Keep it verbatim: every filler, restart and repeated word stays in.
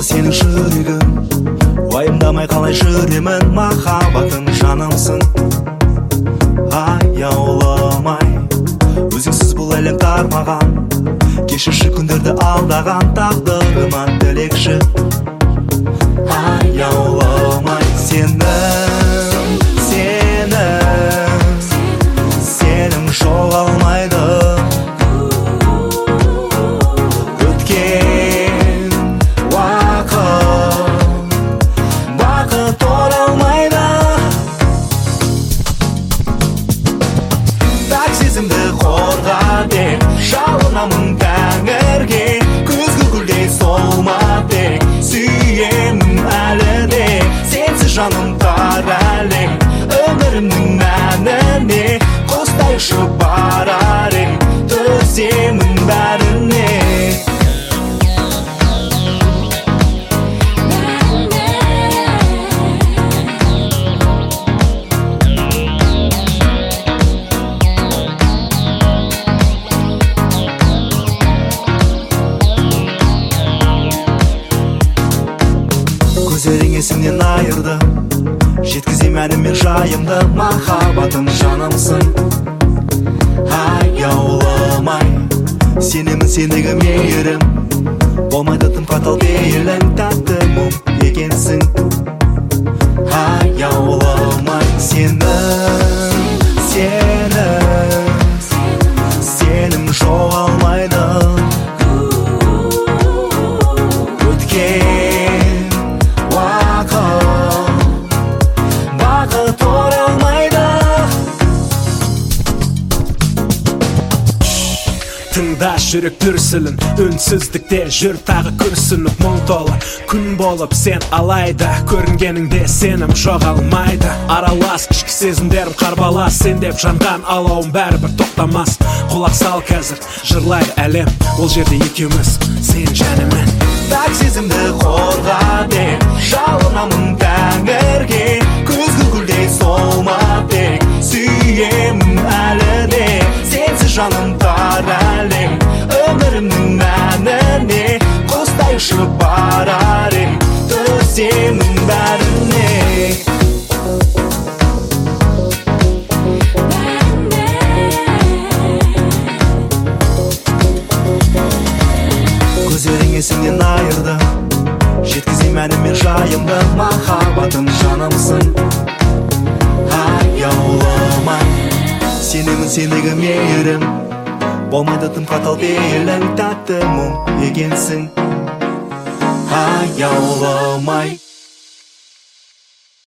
болса сенің жүрегің, уайымдамай қалай жүремін, махаббатым жанымсың. Аяуламай, өзіңсіз бұл әлем тар маған, кешірші күндерді алдаған тағдырыма тілекші. Аяуламай сенің, сенің, сенім жоғалмайды. Өткен уақыт, бақыт оралмайды. Так сезімді қорға деп жалынамын тәңірге, күзгі гүлдей солма тек сүйемін әлі де. Сенсіз жаным тар әлем, өмірімнің мәніне қостайшы барар ем, төземін бәріне. Көздерің есімнен айырды, жеткізем әлім мен жайымды, махаббатым жанымсың. Аяуламай, сенемін сендегі мейірім, болмайды тым қатал пейілің, тәтті мұң екенсің. Аяуламай сенің, сенің, сенім жоғалмайды. Өткен уақыт, бақыт оралмайды. Тыңда жүрек дүрсілін, үнсіздікте жүр тағы күрсініп, мұң толы күн болып сен алайда, көрінгеніңде сенім жоғалмайды. Аралас ішкі сезімдерім қарбалас, сен деп жанған алауым бәрібір тоқтамас. Құлақ сал қазір жырлайды әлем, ол жерде екеуміз сен жәнімен. Так сезімді қорға деп жалынамын тәңірге, күзгі гүлдей солма тек сүйемін әлі де. Сенсіз жаным тар әлем, өмірімнің мәніне қостайшы барар ем, төземін бәріне. Көздерің есімнен айырды, жеткізем әлім мен жайымды, махаббатым жанымсың. Аяуламай, сенемін сендегі мейірім, болмайды тым қатал пейілің, тәтті мұң екенсің. Аяуламай.